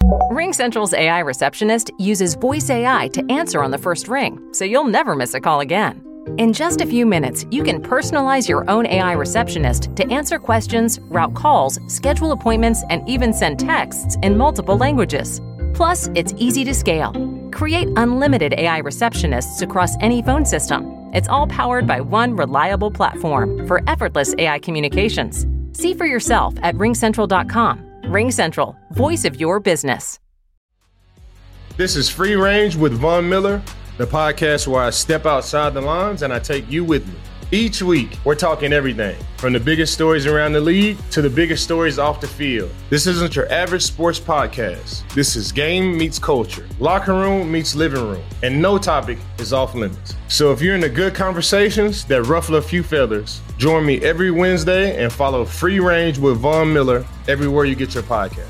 RingCentral's AI receptionist uses voice AI to answer on the first ring, so you'll never miss a call again. In just a few minutes, you can personalize your own AI receptionist to answer questions, route calls, schedule appointments, and even send texts in multiple languages. Plus, it's easy to scale. Create unlimited AI receptionists across any phone system. It's all powered by one reliable platform for effortless AI communications. See for yourself at ringcentral.com. RingCentral, voice of your business. This is Free Range with Von Miller, the podcast where I step outside the lines and I take you with me. Each week, we're talking everything from the biggest stories around the league to the biggest stories off the field. This isn't your average sports podcast. This is game meets culture, locker room meets living room, and no topic is off limits. So if you're into good conversations that ruffle a few feathers, join me every Wednesday and follow Free Range with Von Miller everywhere you get your podcast.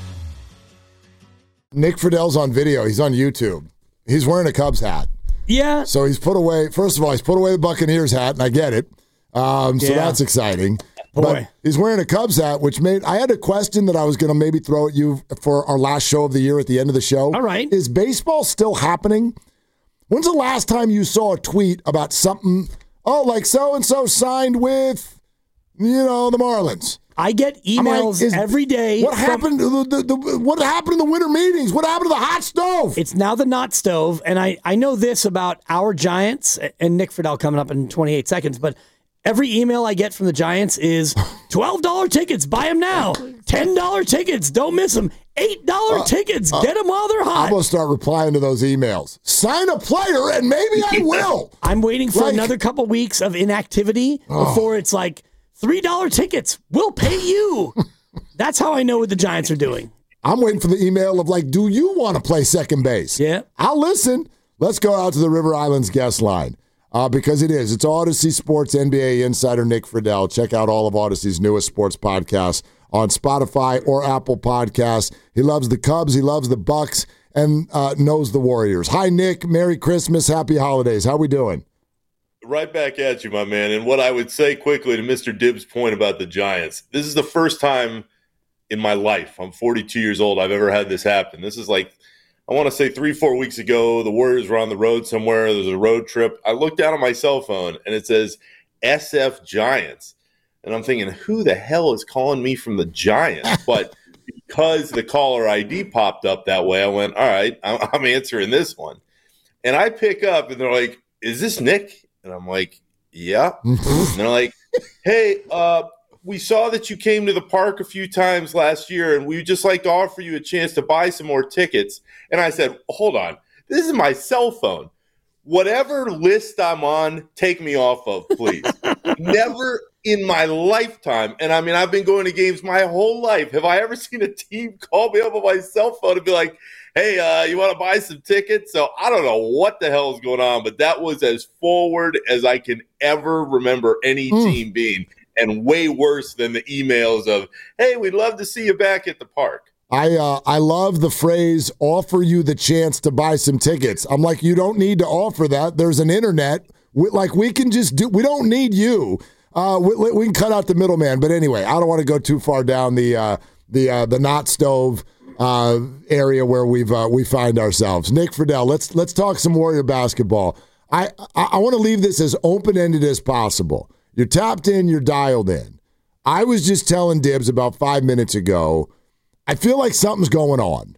Nick Friedell's on video. He's on YouTube. He's wearing a Cubs hat. Yeah. So he's put away, first of all, he's put away the Buccaneers hat, and I get it. So that's exciting. Boy. But he's wearing a Cubs hat, which I had a question that I was going to maybe throw at you for our last show of the year at the end of the show. All right. Is baseball still happening? When's the last time you saw a tweet about something, like so-and-so signed with, the Marlins? I get emails every day. What happened to what happened in the winter meetings? What happened to the hot stove? It's now the not stove, and I know this about our Giants, and Nick Friedell coming up in 28 seconds, but every email I get from the Giants is $12 tickets, buy them now. $10 tickets, don't miss them. $8 tickets, get them while they're hot. I'm going to start replying to those emails. Sign a player, and maybe I will. I'm waiting for another couple weeks of inactivity before it's like, $3 tickets, we'll pay you. That's how I know what the Giants are doing. I'm waiting for the email of do you want to play second base? Yeah. I'll listen. Let's go out to the River Islands guest line because it's Odyssey Sports NBA insider Nick Friedell. Check out all of Odyssey's newest sports podcasts on Spotify or Apple Podcasts. He loves the Cubs. He loves the Bucks and knows the Warriors. Hi, Nick. Merry Christmas. Happy holidays. How we doing? Right back at you, my man. And what I would say quickly to Mr. Dibbs' point about the Giants, this is the first time in my life, I'm 42 years old, I've ever had this happen. This is I want to say 3-4 weeks ago, the Warriors were on the road somewhere. There's a road trip. I looked down on my cell phone, and it says SF Giants. And I'm thinking, who the hell is calling me from the Giants? But because the caller ID popped up that way, I went, all right, I'm answering this one. And I pick up, and they're like, is this Nick? And I'm like, yeah. And they're like, hey, we saw that you came to the park a few times last year, and we'd just like to offer you a chance to buy some more tickets. And I said, hold on. This is my cell phone. Whatever list I'm on, take me off of, please. Never in my lifetime, and I mean, I've been going to games my whole life, have I ever seen a team call me up on my cell phone and be like, hey, you want to buy some tickets? So I don't know what the hell is going on, but that was as forward as I can ever remember any team being, and way worse than the emails of, hey, we'd love to see you back at the park. I love the phrase, offer you the chance to buy some tickets. I'm like, you don't need to offer that. There's an internet. We can just we don't need you. We can cut out the middleman. But anyway, I don't want to go too far down the not stove area where we find ourselves. Nick Friedell, let's talk some Warrior basketball. I want to leave this as open-ended as possible. You're tapped in, you're dialed in. I was just telling Dibbs about 5 minutes ago, I feel like something's going on.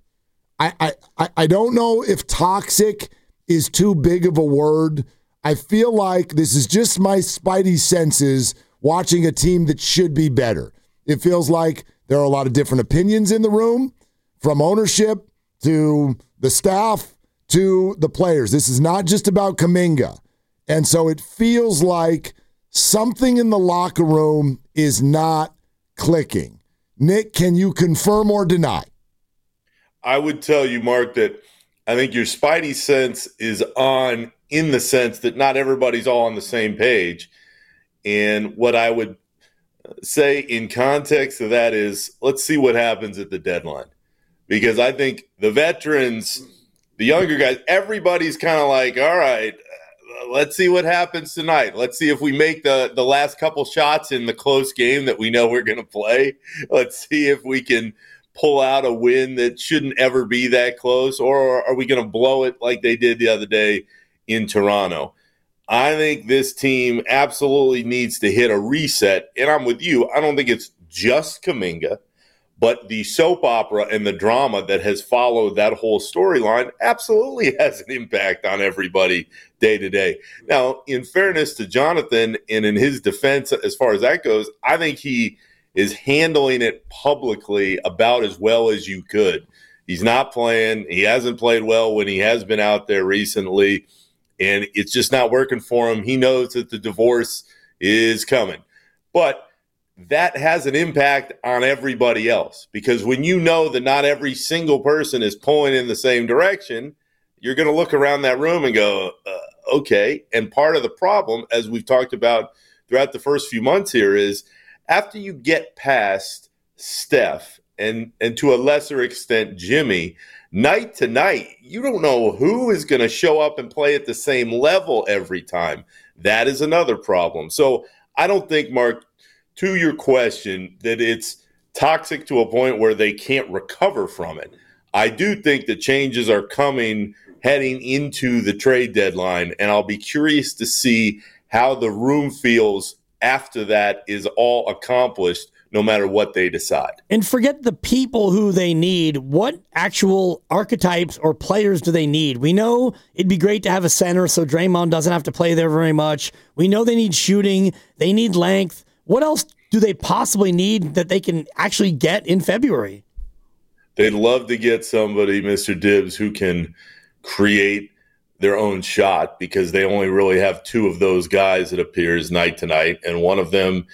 I don't know if toxic is too big of a word. I feel like this is just my spidey senses watching a team that should be better. It feels like there are a lot of different opinions in the room, from ownership to the staff to the players. This is not just about Kuminga. And so it feels like something in the locker room is not clicking. Nick, can you confirm or deny? I would tell you, Mark, that I think your spidey sense is on in the sense that not everybody's all on the same page. And what I would say in context of that is, let's see what happens at the deadline. Because I think the veterans, the younger guys, everybody's kind of like, all right, let's see what happens tonight. Let's see if we make the last couple shots in the close game that we know we're going to play. Let's see if we can pull out a win that shouldn't ever be that close, or are we going to blow it like they did the other day in Toronto? I think this team absolutely needs to hit a reset, and I'm with you. I don't think it's just Kuminga, but the soap opera and the drama that has followed that whole storyline absolutely has an impact on everybody day to day. Now, in fairness to Jonathan and in his defense, as far as that goes, I think he is handling it publicly about as well as you could. He's not playing. He hasn't played well when he has been out there recently, and it's just not working for him. He knows that the divorce is coming. But that has an impact on everybody else, because when you know that not every single person is pulling in the same direction, you're going to look around that room and go, okay. And part of the problem, as we've talked about throughout the first few months here, is after you get past Steph and to a lesser extent Jimmy, night to night, you don't know who is going to show up and play at the same level every time. That is another problem. So I don't think, Mark, to your question, that it's toxic to a point where they can't recover from it. I do think the changes are coming heading into the trade deadline, and I'll be curious to see how the room feels after that is all accomplished, no matter what they decide. And forget the people who they need. What actual archetypes or players do they need? We know it'd be great to have a center so Draymond doesn't have to play there very much. We know they need shooting. They need length. What else do they possibly need that they can actually get in February? They'd love to get somebody, Mr. Dibbs, who can create their own shot, because they only really have two of those guys, it appears, night to night. And one of them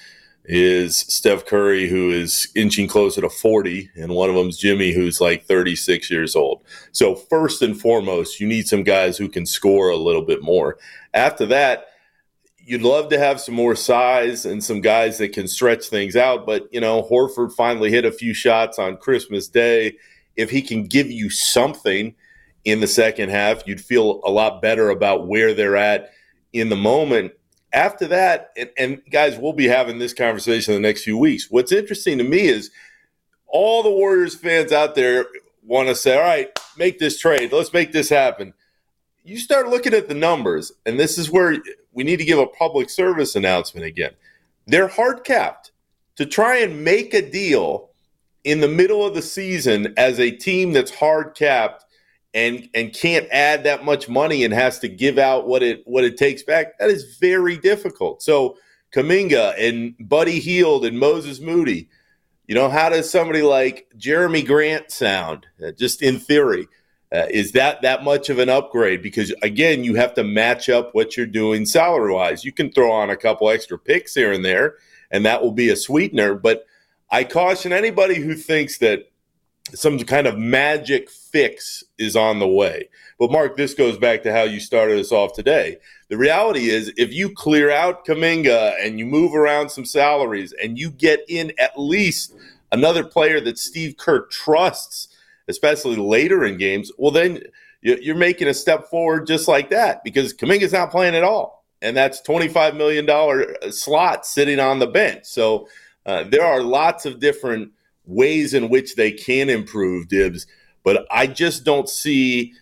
is Steph Curry, who is inching closer to 40, and one of them is Jimmy, who's like 36 years old. So first and foremost, you need some guys who can score a little bit more. After that, you'd love to have some more size and some guys that can stretch things out. But, Horford finally hit a few shots on Christmas Day. If he can give you something in the second half, you'd feel a lot better about where they're at in the moment. After that, and guys, we'll be having this conversation in the next few weeks. What's interesting to me is all the Warriors fans out there want to say, all right, make this trade. Let's make this happen. You start looking at the numbers, and this is where we need to give a public service announcement again. They're hard capped. To try and make a deal in the middle of the season as a team that's hard capped and can't add that much money and has to give out what it takes back, that is very difficult. So Kuminga and Buddy Hield and Moses Moody, how does somebody like Jeremy Grant sound, just in theory? Is that much of an upgrade? Because, again, you have to match up what you're doing salary-wise. You can throw on a couple extra picks here and there, and that will be a sweetener. But I caution anybody who thinks that some kind of magic fix is on the way. But, Mark, this goes back to how you started us off today. The reality is, if you clear out Kuminga and you move around some salaries and you get in at least another player that Steve Kerr trusts, especially later in games, well, then you're making a step forward just like that, because Kuminga's not playing at all. And that's $25 million slot sitting on the bench. So there are lots of different ways in which they can improve, Dibbs. But I just don't see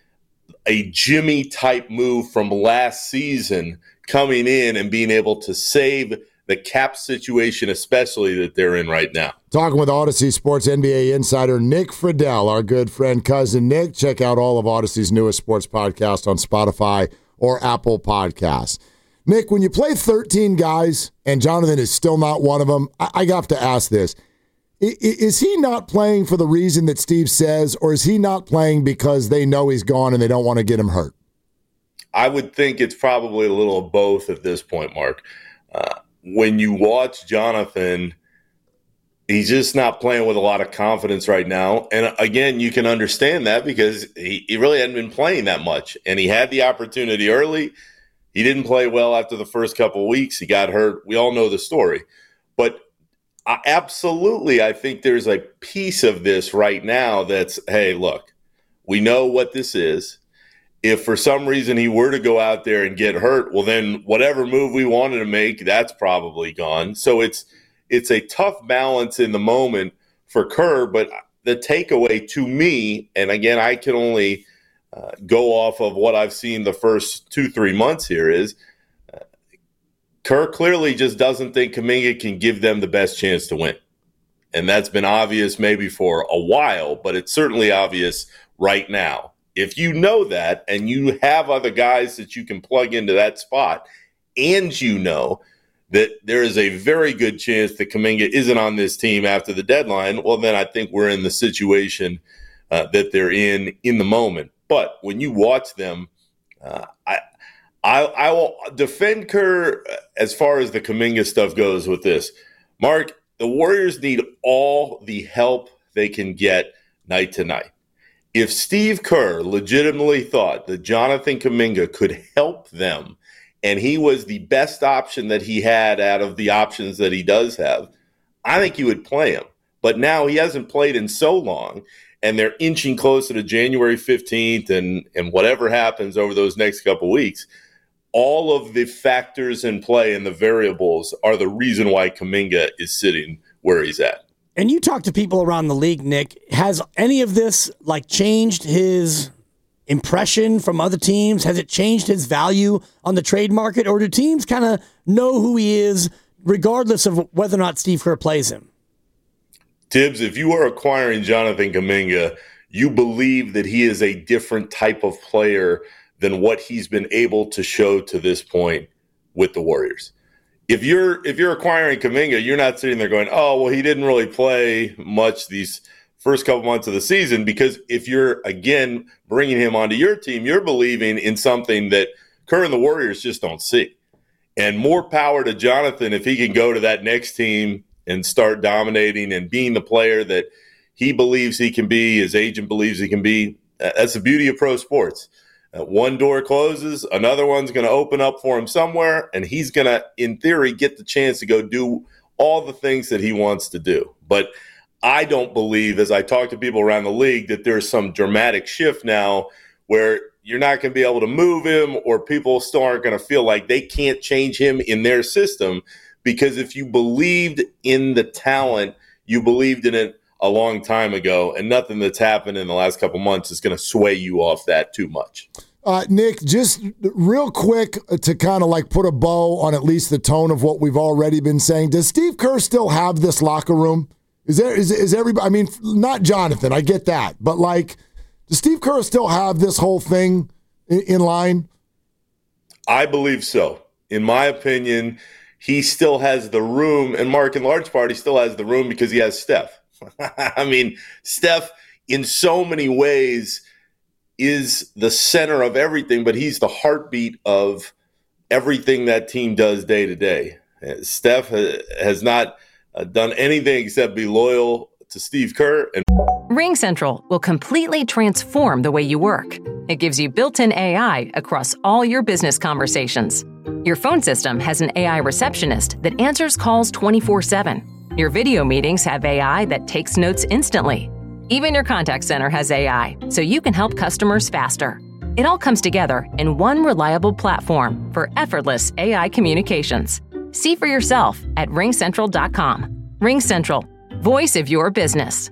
a Jimmy-type move from last season coming in and being able to save the cap situation, especially that they're in right now. Talking with Odyssey Sports NBA insider Nick Friedell, our good friend, cousin Nick. Check out all of Odyssey's newest sports podcasts on Spotify or Apple Podcasts. Nick, when you play 13 guys and Jonathan is still not one of them, I have to ask this. Is he not playing for the reason that Steve says, or is he not playing because they know he's gone and they don't want to get him hurt? I would think it's probably a little of both at this point, Mark. When you watch Jonathan, he's just not playing with a lot of confidence right now. And again, you can understand that because he really hadn't been playing that much. And he had the opportunity early. He didn't play well after the first couple of weeks. He got hurt. We all know the story. But absolutely, I think there's a piece of this right now that's, hey, look, we know what this is. If for some reason he were to go out there and get hurt, well, then whatever move we wanted to make, that's probably gone. So it's a tough balance in the moment for Kerr, but the takeaway to me, and again, I can only go off of what I've seen the first 2-3 months here, is Kerr clearly just doesn't think Kuminga can give them the best chance to win. And that's been obvious maybe for a while, but it's certainly obvious right now. If you know that and you have other guys that you can plug into that spot, and you know that there is a very good chance that Kuminga isn't on this team after the deadline, well, then I think we're in the situation that they're in the moment. But when you watch them, I will defend Kerr as far as the Kuminga stuff goes with this. Mark, the Warriors need all the help they can get night to night. If Steve Kerr legitimately thought that Jonathan Kuminga could help them and he was the best option that he had out of the options that he does have, I think he would play him. But now he hasn't played in so long, and they're inching closer to January 15th and whatever happens over those next couple weeks. All of the factors in play and the variables are the reason why Kuminga is sitting where he's at. And you talk to people around the league, Nick. Has any of this changed his impression from other teams? Has it changed his value on the trade market? Or do teams kind of know who he is regardless of whether or not Steve Kerr plays him? Tibbs, if you are acquiring Jonathan Kuminga, you believe that he is a different type of player than what he's been able to show to this point with the Warriors. If you're acquiring Kuminga, you're not sitting there going, oh, well, he didn't really play much these first couple months of the season, because if you're, again, bringing him onto your team, you're believing in something that Kerr and the Warriors just don't see. And more power to Jonathan if he can go to that next team and start dominating and being the player that he believes he can be, his agent believes he can be. That's the beauty of pro sports. One door closes, another one's going to open up for him somewhere, and he's going to, in theory, get the chance to go do all the things that he wants to do. But I don't believe, as I talk to people around the league, that there's some dramatic shift now where you're not going to be able to move him, or people still aren't going to feel like they can't change him in their system. Because if you believed in the talent, you believed in it a long time ago, and nothing that's happened in the last couple months is going to sway you off that too much. Nick, just real quick to kind of put a bow on at least the tone of what we've already been saying. Does Steve Kerr still have this locker room? Is everybody? I mean, not Jonathan, I get that, but does Steve Kerr still have this whole thing in line? I believe so. In my opinion, he still has the room, and Mark, in large part, he still has the room because he has Steph. I mean, Steph, in so many ways, is the center of everything, but he's the heartbeat of everything that team does day to day. Steph has not done anything except be loyal to Steve Kerr. RingCentral will completely transform the way you work. It gives you built-in AI across all your business conversations. Your phone system has an AI receptionist that answers calls 24/7. Your video meetings have AI that takes notes instantly. Even your contact center has AI, so you can help customers faster. It all comes together in one reliable platform for effortless AI communications. See for yourself at ringcentral.com. RingCentral, voice of your business.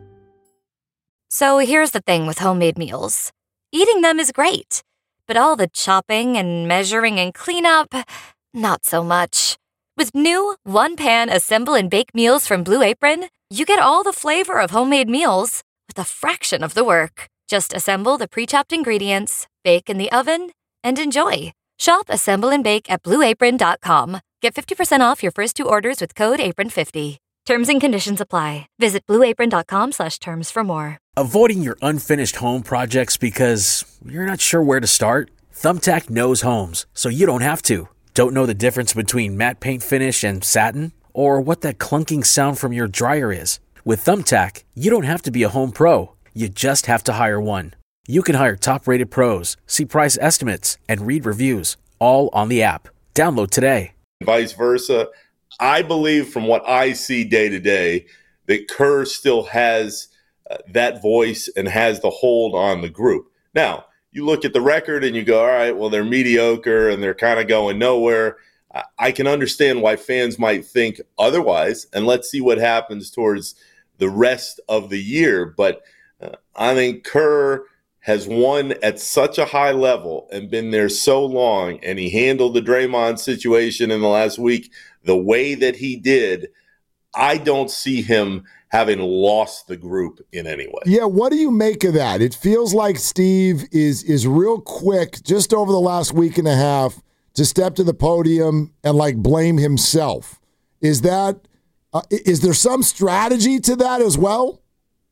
So here's the thing with homemade meals. Eating them is great, but all the chopping and measuring and cleanup, not so much. With new one-pan assemble and bake meals from Blue Apron, you get all the flavor of homemade meals with a fraction of the work. Just assemble the pre-chopped ingredients, bake in the oven, and enjoy. Shop Assemble and Bake at BlueApron.com. Get 50% off your first 2 orders with code APRON50. Terms and conditions apply. Visit BlueApron.com/terms for more. Avoiding your unfinished home projects because you're not sure where to start? Thumbtack knows homes, so you don't have to. Don't know the difference between matte paint finish and satin? Or what that clunking sound from your dryer is? With Thumbtack, you don't have to be a home pro. You just have to hire one. You can hire top-rated pros, see price estimates, and read reviews, all on the app. Download today. Vice versa. I believe from what I see day to day that Kerr still has that voice and has the hold on the group. Now, you look at the record and you go, all right, well, they're mediocre and they're kind of going nowhere. I can understand why fans might think otherwise, and let's see what happens towards the rest of the year. But I think Kerr has won at such a high level and been there so long, and he handled the Draymond situation in the last week the way that he did. I don't see him having lost the group in any way. Yeah, what do you make of that? It feels like Steve is real quick just over the last week and a half to step to the podium and like blame himself. Is there some strategy to that as well?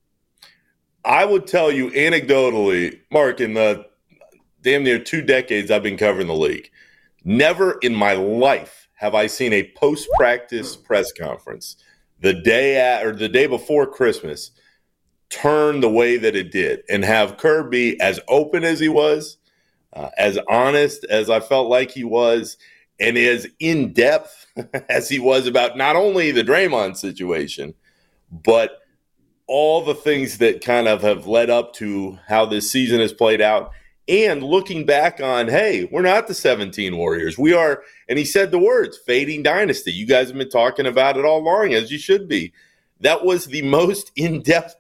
I would tell you anecdotally, Mark, in the damn near 2 decades I've been covering the league, never in my life have I seen a post-practice press conference the day before Christmas turn the way that it did, and have Kerr be as open as he was, as honest as I felt like he was, and as in-depth as he was about not only the Draymond situation, but all the things that kind of have led up to how this season has played out. And looking back on, hey, we're not the 17 Warriors. We are, and he said the words, fading dynasty. You guys have been talking about it all along, as you should be. That was the most in-depth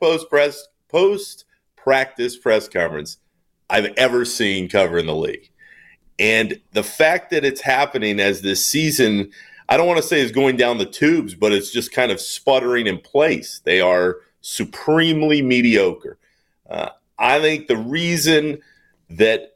post-practice press conference I've ever seen covering the league. And the fact that it's happening as this season, I don't want to say is going down the tubes, but it's just kind of sputtering in place. They are supremely mediocre. I think the reason that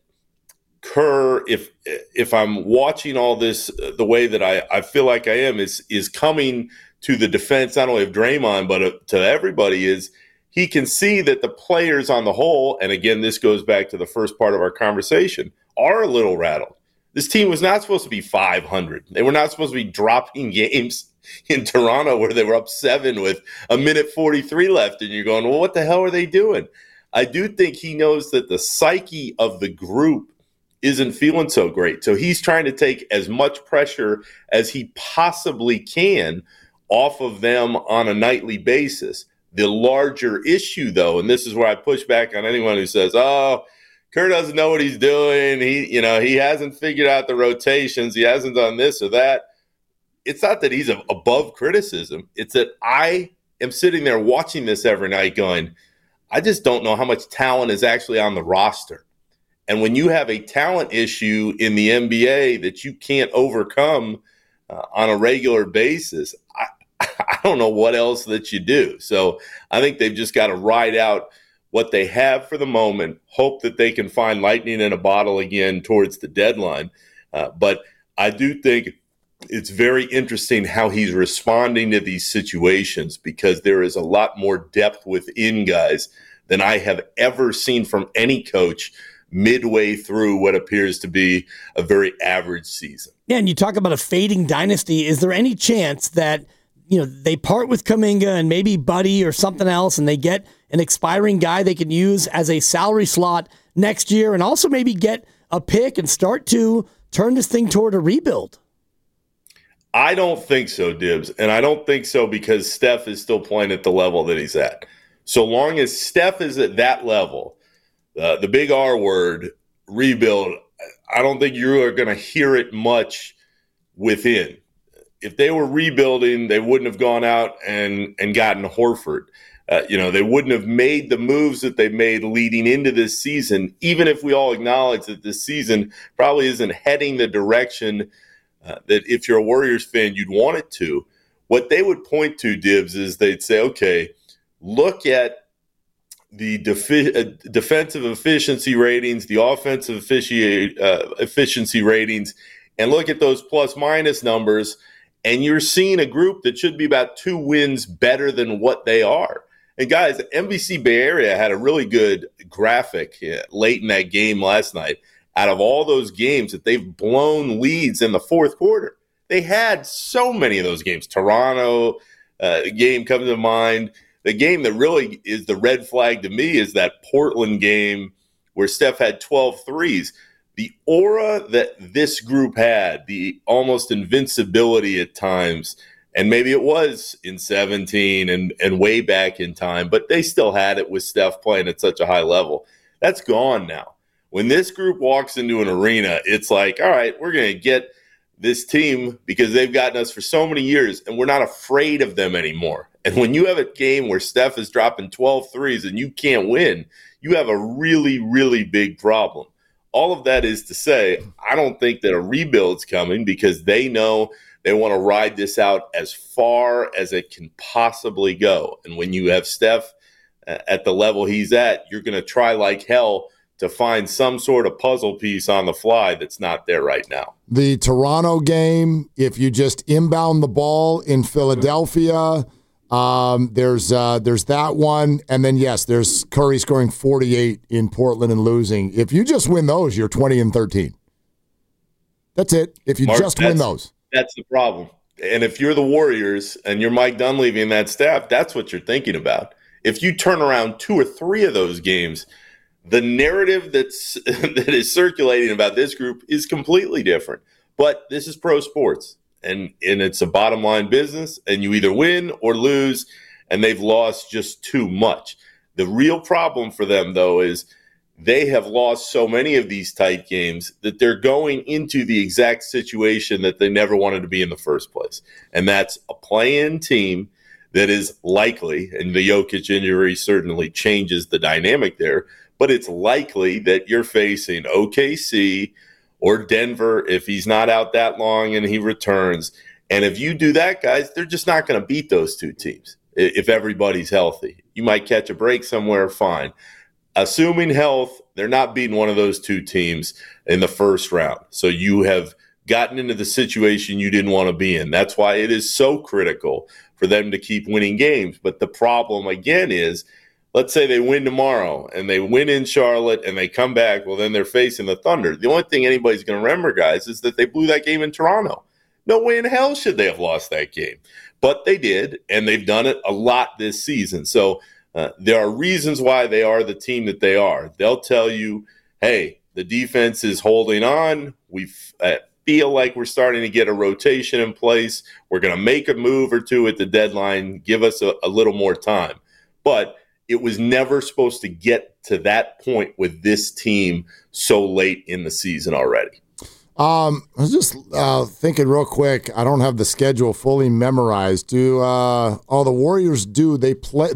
Kerr, if I'm watching all this the way that I feel like I am, is coming to the defense not only of Draymond but to everybody, is he can see that the players on the whole, and again this goes back to the first part of our conversation, are a little rattled. This team was not supposed to be 500. They were not supposed to be dropping games in Toronto where they were up 7 with a minute 43 left, and you're going, well, what the hell are they doing? I do think he knows that the psyche of the group isn't feeling so great. So he's trying to take as much pressure as he possibly can off of them on a nightly basis. The larger issue, though, and this is where I push back on anyone who says, oh, Kerr doesn't know what he's doing. He hasn't figured out the rotations. He hasn't done this or that. It's not that he's above criticism. It's that I am sitting there watching this every night going, I just don't know how much talent is actually on the roster. And when you have a talent issue in the NBA that you can't overcome on a regular basis, I don't know what else that you do. So I think they've just got to ride out what they have for the moment, hope that they can find lightning in a bottle again towards the deadline. But I do think it's very interesting how he's responding to these situations, because there is a lot more depth within guys than I have ever seen from any coach midway through what appears to be a very average season. Yeah, and you talk about a fading dynasty. Is there any chance that they part with Kuminga and maybe Buddy or something else, and they get an expiring guy they can use as a salary slot next year, and also maybe get a pick and start to turn this thing toward a rebuild? I don't think so, Dibbs. And I don't think so because Steph is still playing at the level that he's at. So long as Steph is at that level, the big R word, rebuild, I don't think you are going to hear it much within. If they were rebuilding, they wouldn't have gone out and gotten Horford. They wouldn't have made the moves that they made leading into this season, even if we all acknowledge that this season probably isn't heading the direction that if you're a Warriors fan, you'd want it to. What they would point to, Dibbs, is they'd say, okay, look at the defensive efficiency ratings, the offensive efficiency ratings, and look at those plus-minus numbers, and you're seeing a group that should be about 2 wins better than what they are. And guys, NBC Bay Area had a really good graphic late in that game last night. Out of all those games that they've blown leads in the fourth quarter, they had so many of those games. Toronto game comes to mind. The game that really is the red flag to me is that Portland game where Steph had 12 threes. The aura that this group had, the almost invincibility at times, and maybe it was in 17 and way back in time, but they still had it with Steph playing at such a high level. That's gone now. When this group walks into an arena, it's like, all right, we're going to get this team because they've gotten us for so many years, and we're not afraid of them anymore. And when you have a game where Steph is dropping 12 threes and you can't win, you have a really, really big problem. All of that is to say, I don't think that a rebuild's coming because they know they want to ride this out as far as it can possibly go. And when you have Steph at the level he's at, you're going to try like hell to find some sort of puzzle piece on the fly that's not there right now. The Toronto game, if you just inbound the ball in Philadelphia, there's that one. And then, yes, there's Curry scoring 48 in Portland and losing. If you just win those, you're 20-13. That's it. If you just win those. That's the problem. And if you're the Warriors and you're Mike Dunleavy and that staff, that's what you're thinking about. If you turn around 2 or 3 of those games, the narrative that is circulating about this group is completely different. But this is pro sports, and it's a bottom line business, and you either win or lose, and they've lost just too much. The real problem for them, though, is they have lost so many of these tight games that they're going into the exact situation that they never wanted to be in the first place. And that's a play-in team that is likely, and the Jokic injury certainly changes the dynamic there, but it's likely that you're facing OKC or Denver if he's not out that long and he returns. And if you do that, guys, they're just not going to beat those two teams if everybody's healthy. You might catch a break somewhere, fine. Assuming health, they're not beating one of those two teams in the first round. So you have gotten into the situation you didn't want to be in. That's why it is so critical for them to keep winning games. But the problem, again, is let's say they win tomorrow and they win in Charlotte and they come back. Well, then they're facing the Thunder. The only thing anybody's going to remember, guys, is that they blew that game in Toronto. No way in hell should they have lost that game. But they did, and they've done it a lot this season. So there are reasons why they are the team that they are. They'll tell you, hey, the defense is holding on. We feel like we're starting to get a rotation in place. We're going to make a move or two at the deadline. Give us a little more time. But it was never supposed to get to that point with this team so late in the season already. I was just thinking real quick. I don't have the schedule fully memorized. Do all the Warriors do? They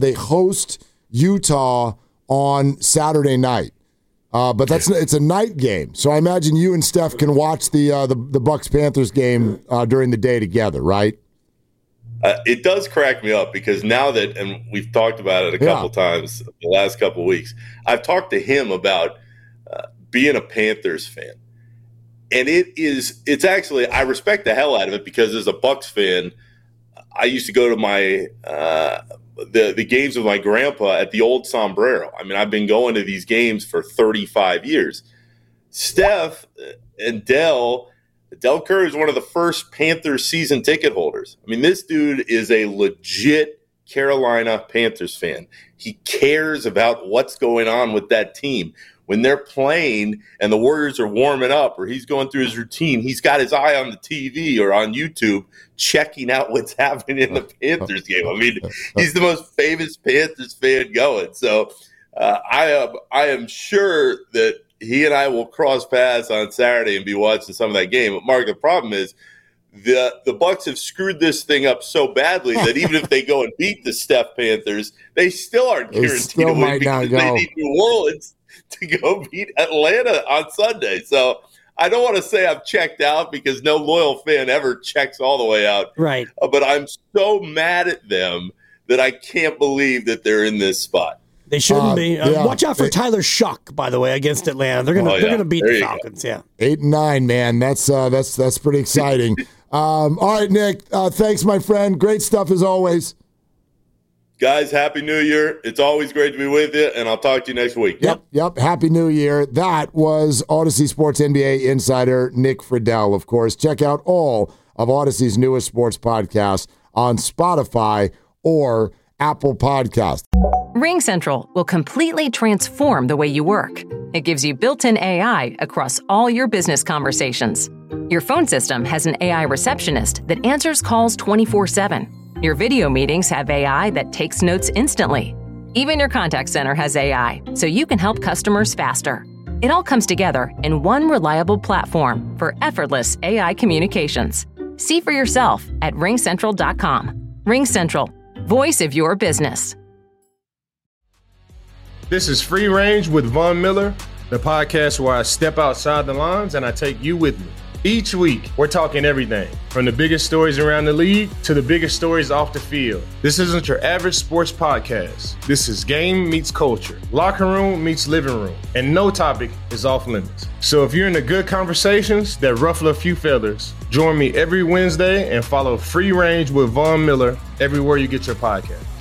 host Utah on Saturday night, but it's a night game. So I imagine you and Steph can watch the Bucks Panthers game during the day together, right? It does crack me up because now that, and we've talked about it a couple times the last couple of weeks, I've talked to him about being a Panthers fan. And it's actually, I respect the hell out of it because as a Bucks fan, I used to go to my the games with my grandpa at the old Sombrero. I mean, I've been going to these games for 35 years. Steph and Del Curry is one of the first Panthers season ticket holders. I mean, this dude is a legit Carolina Panthers fan. He cares about what's going on with that team. When they're playing and the Warriors are warming up or he's going through his routine, he's got his eye on the TV or on YouTube checking out what's happening in the Panthers game. I mean, he's the most famous Panthers fan going. So I am sure that he and I will cross paths on Saturday and be watching some of that game. But, Mark, the problem is the Bucks have screwed this thing up so badly that even if they go and beat the Steph Panthers, they still aren't guaranteed to win because they need New Orleans to go beat Atlanta on Sunday. So I don't want to say I've checked out because no loyal fan ever checks all the way out. Right. But I'm so mad at them that I can't believe that they're in this spot. They shouldn't be. Watch out for Tyler Shuck, by the way, against Atlanta. They're gonna beat the Falcons. Go. Yeah, 8-9, man. That's pretty exciting. All right, Nick. Thanks, my friend. Great stuff as always. Guys, Happy New Year. It's always great to be with you, and I'll talk to you next week. Yep. Happy New Year. That was Odyssey Sports NBA insider Nick Friedell, of course. Check out all of Odyssey's newest sports podcasts on Spotify or Apple Podcasts. RingCentral will completely transform the way you work. It gives you built-in AI across all your business conversations. Your phone system has an AI receptionist that answers calls 24/7. Your video meetings have AI that takes notes instantly. Even your contact center has AI, so you can help customers faster. It all comes together in one reliable platform for effortless AI communications. See for yourself at RingCentral.com. RingCentral. voice of your business. This is Free Range with Von Miller, the podcast where I step outside the lines and I take you with me. Each week, we're talking everything from the biggest stories around the league to the biggest stories off the field. This isn't your average sports podcast. This is game meets culture, locker room meets living room, and no topic is off limits. So if you're into good conversations that ruffle a few feathers, join me every Wednesday and follow Free Range with Von Miller everywhere you get your podcast.